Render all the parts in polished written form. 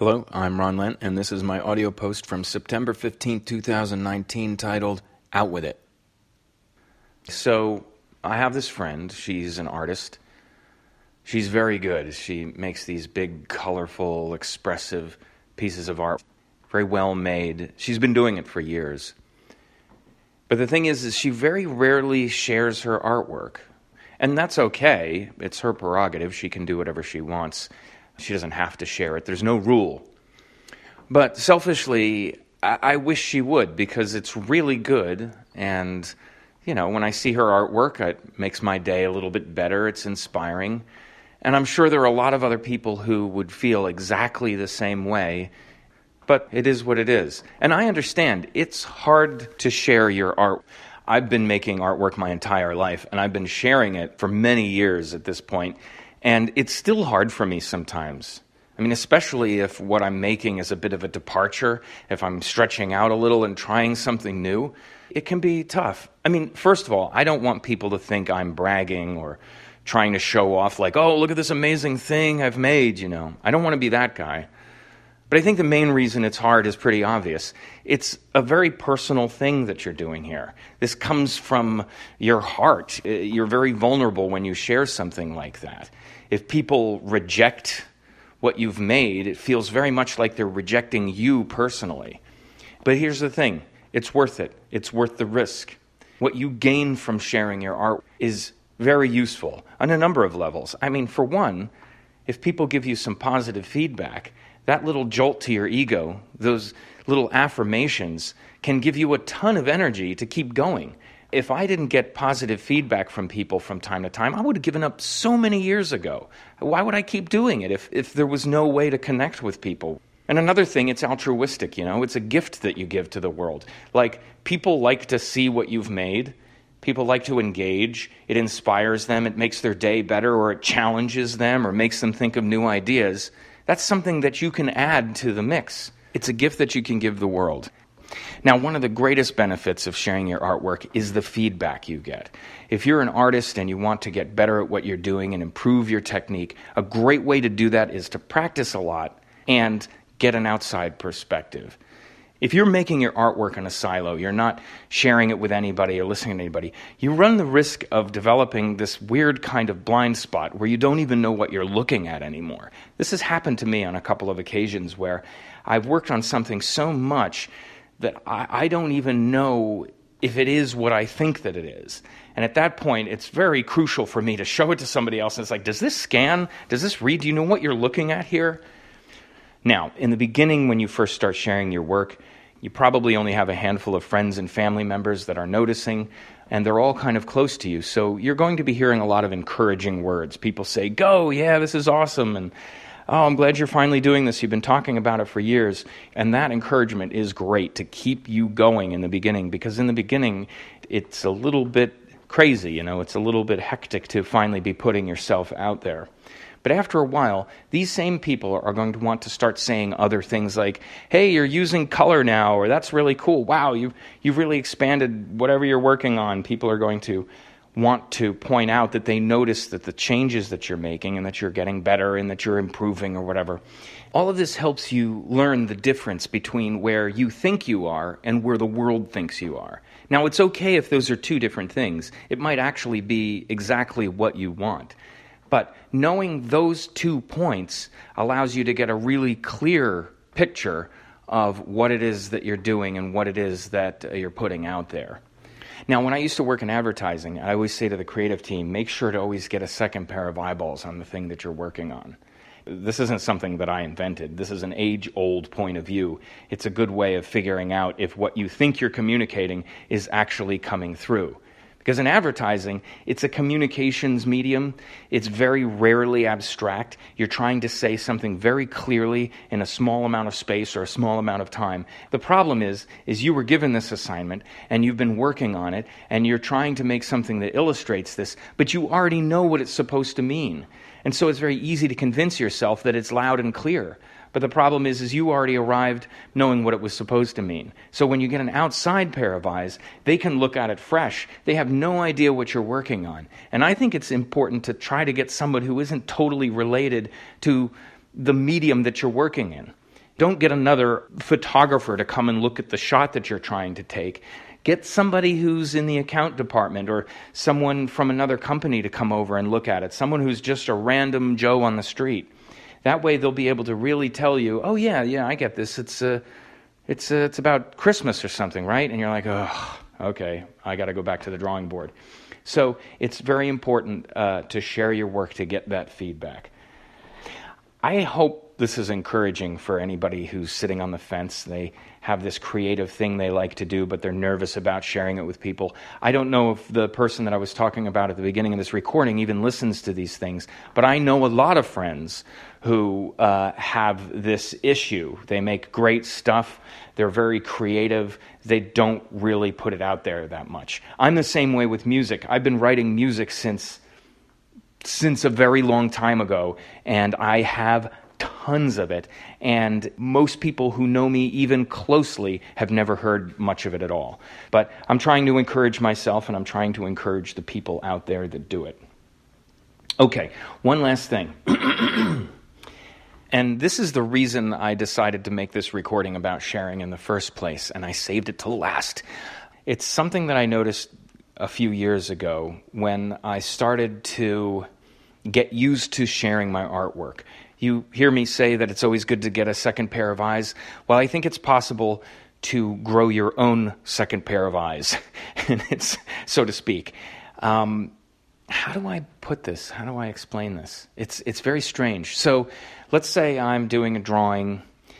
Hello, I'm Ron Lent, and this is my audio post from September 15, 2019, titled, Out With It. So, I have this friend. She's an artist. She's very good. She makes these big, colorful, expressive pieces of art. Very well made. She's been doing it for years. But the thing is she very rarely shares her artwork. And that's okay. It's her prerogative. She can do whatever she wants. She doesn't have to share it. There's no rule. But selfishly, I wish she would, because it's really good. And, when I see her artwork, it makes my day a little bit better. It's inspiring. And I'm sure there are a lot of other people who would feel exactly the same way. But it is what it is. And I understand it's hard to share your art. I've been making artwork my entire life, and I've been sharing it for many years at this point. And it's still hard for me sometimes. Especially if what I'm making is a bit of a departure, if I'm stretching out a little and trying something new, it can be tough. First of all, I don't want people to think I'm bragging or trying to show off like, oh, look at this amazing thing I've made, I don't want to be that guy. But I think the main reason it's hard is pretty obvious. It's a very personal thing that you're doing here. This comes from your heart. You're very vulnerable when you share something like that. If people reject what you've made, it feels very much like they're rejecting you personally. But here's the thing. It's worth it. It's worth the risk. What you gain from sharing your art is very useful on a number of levels. For one, if people give you some positive feedback, that little jolt to your ego, those little affirmations, can give you a ton of energy to keep going. If I didn't get positive feedback from people from time to time, I would have given up so many years ago. Why would I keep doing it if there was no way to connect with people? And another thing, it's altruistic, It's a gift that you give to the world. Like, people like to see what you've made. People like to engage. It inspires them. It makes their day better, or it challenges them, or makes them think of new ideas. That's something that you can add to the mix. It's a gift that you can give the world. Now, one of the greatest benefits of sharing your artwork is the feedback you get. If you're an artist and you want to get better at what you're doing and improve your technique, a great way to do that is to practice a lot and get an outside perspective. If you're making your artwork in a silo, you're not sharing it with anybody or listening to anybody, you run the risk of developing this weird kind of blind spot where you don't even know what you're looking at anymore. This has happened to me on a couple of occasions where I've worked on something so much that I don't even know if it is what I think that it is. And at that point, it's very crucial for me to show it to somebody else. And it's like, does this scan? Does this read? Do you know what you're looking at here? Now, in the beginning, when you first start sharing your work, you probably only have a handful of friends and family members that are noticing, and they're all kind of close to you. So you're going to be hearing a lot of encouraging words. People say, go, yeah, this is awesome, and oh, I'm glad you're finally doing this. You've been talking about it for years. And that encouragement is great to keep you going in the beginning, because in the beginning, it's a little bit crazy, it's a little bit hectic to finally be putting yourself out there. But after a while, these same people are going to want to start saying other things like, hey, you're using color now, or that's really cool. Wow, you've really expanded whatever you're working on. People are going to want to point out that they notice that the changes that you're making and that you're getting better and that you're improving or whatever. All of this helps you learn the difference between where you think you are and where the world thinks you are. Now, it's okay if those are two different things. It might actually be exactly what you want. But knowing those 2 points allows you to get a really clear picture of what it is that you're doing and what it is that you're putting out there. Now, when I used to work in advertising, I always say to the creative team, make sure to always get a second pair of eyeballs on the thing that you're working on. This isn't something that I invented. This is an age-old point of view. It's a good way of figuring out if what you think you're communicating is actually coming through. Because in advertising, it's a communications medium. It's very rarely abstract. You're trying to say something very clearly in a small amount of space or a small amount of time. The problem is you were given this assignment, and you've been working on it, and you're trying to make something that illustrates this, but you already know what it's supposed to mean. And so it's very easy to convince yourself that it's loud and clear. But the problem is you already arrived knowing what it was supposed to mean. So when you get an outside pair of eyes, they can look at it fresh. They have no idea what you're working on. And I think it's important to try to get someone who isn't totally related to the medium that you're working in. Don't get another photographer to come and look at the shot that you're trying to take. Get somebody who's in the account department or someone from another company to come over and look at it, someone who's just a random Joe on the street. That way they'll be able to really tell you, oh yeah, I get this. It's about Christmas or something, right? And you're like, oh, okay, I got to go back to the drawing board. So it's very important to share your work to get that feedback. I hope this is encouraging for anybody who's sitting on the fence. They have this creative thing they like to do, but they're nervous about sharing it with people. I don't know if the person that I was talking about at the beginning of this recording even listens to these things, but I know a lot of friends who have this issue. They make great stuff. They're very creative. They don't really put it out there that much. I'm the same way with music. I've been writing music since a very long time ago, and I have tons of it, and most people who know me even closely have never heard much of it at all. But I'm trying to encourage myself, and I'm trying to encourage the people out there that do it. Okay, one last thing. And this is the reason I decided to make this recording about sharing in the first place, and I saved it till last. It's something that I noticed a few years ago when I started to get used to sharing my artwork. You hear me say that it's always good to get a second pair of eyes. Well, I think it's possible to grow your own second pair of eyes, and it's so to speak. How do I put this? How do I explain this? It's very strange. So let's say I'm doing a drawing,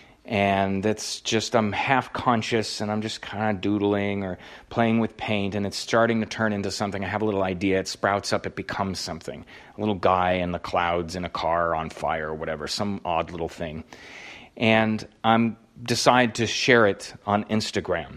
and it's just I'm half conscious, and I'm just kind of doodling or playing with paint, and it's starting to turn into something. I have a little idea. It sprouts up. It becomes something. A little guy in the clouds in a car on fire or whatever, some odd little thing. And I decide to share it on Instagram.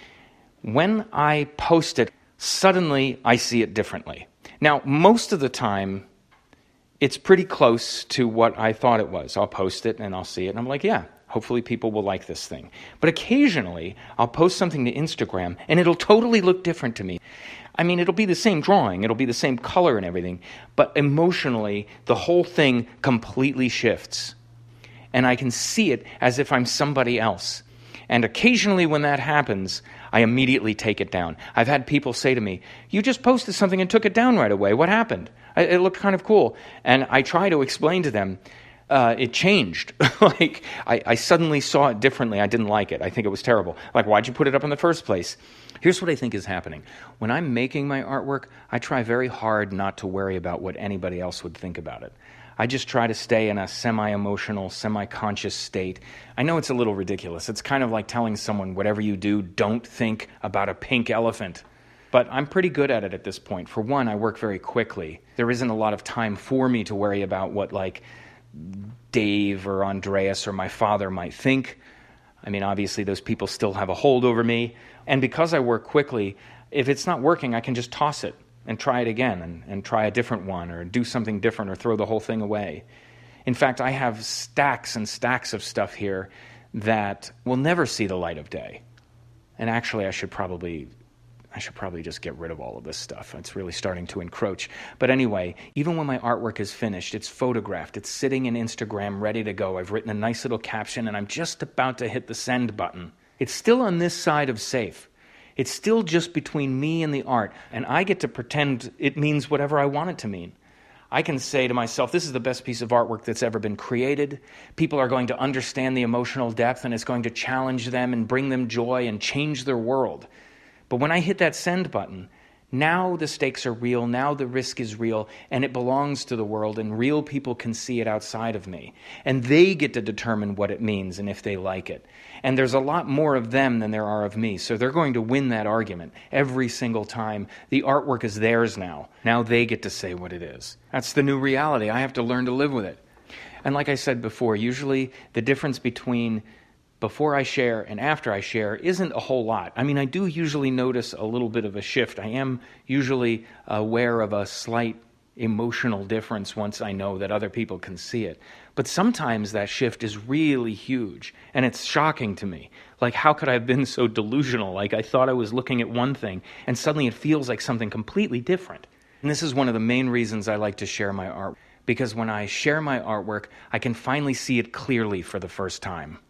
When I post it, suddenly I see it differently. Now, most of the time, it's pretty close to what I thought it was. I'll post it and I'll see it, and I'm like, yeah, hopefully people will like this thing. But occasionally, I'll post something to Instagram, and it'll totally look different to me. I mean, it'll be the same drawing, it'll be the same color and everything, but emotionally, the whole thing completely shifts. And I can see it as if I'm somebody else. And occasionally when that happens, I immediately take it down. I've had people say to me, you just posted something and took it down right away. What happened? It looked kind of cool. And I try to explain to them, it changed. Like, I suddenly saw it differently. I didn't like it. I think it was terrible. Like, why'd you put it up in the first place? Here's what I think is happening. When I'm making my artwork, I try very hard not to worry about what anybody else would think about it. I just try to stay in a semi-emotional, semi-conscious state. I know it's a little ridiculous. It's kind of like telling someone, whatever you do, don't think about a pink elephant. But I'm pretty good at it at this point. For one, I work very quickly. There isn't a lot of time for me to worry about what, like, Dave or Andreas or my father might think. I mean, obviously, those people still have a hold over me. And because I work quickly, if it's not working, I can just toss it and try it again and try a different one or do something different or throw the whole thing away. In fact, I have stacks and stacks of stuff here that will never see the light of day. And actually, I should probably just get rid of all of this stuff. It's really starting to encroach. But anyway, even when my artwork is finished, it's photographed, it's sitting in Instagram ready to go. I've written a nice little caption, and I'm just about to hit the send button. It's still on this side of safe. It's still just between me and the art, and I get to pretend it means whatever I want it to mean. I can say to myself, this is the best piece of artwork that's ever been created. People are going to understand the emotional depth, and it's going to challenge them and bring them joy and change their world. But when I hit that send button, now the stakes are real, now the risk is real, and it belongs to the world, and real people can see it outside of me. And they get to determine what it means and if they like it. And there's a lot more of them than there are of me, so they're going to win that argument every single time. The artwork is theirs now. Now they get to say what it is. That's the new reality. I have to learn to live with it. And like I said before, usually the difference between before I share and after I share isn't a whole lot. I mean, I do usually notice a little bit of a shift. I am usually aware of a slight emotional difference once I know that other people can see it. But sometimes that shift is really huge, and it's shocking to me. Like, how could I have been so delusional? Like, I thought I was looking at one thing, and suddenly it feels like something completely different. And this is one of the main reasons I like to share my art, because when I share my artwork, I can finally see it clearly for the first time.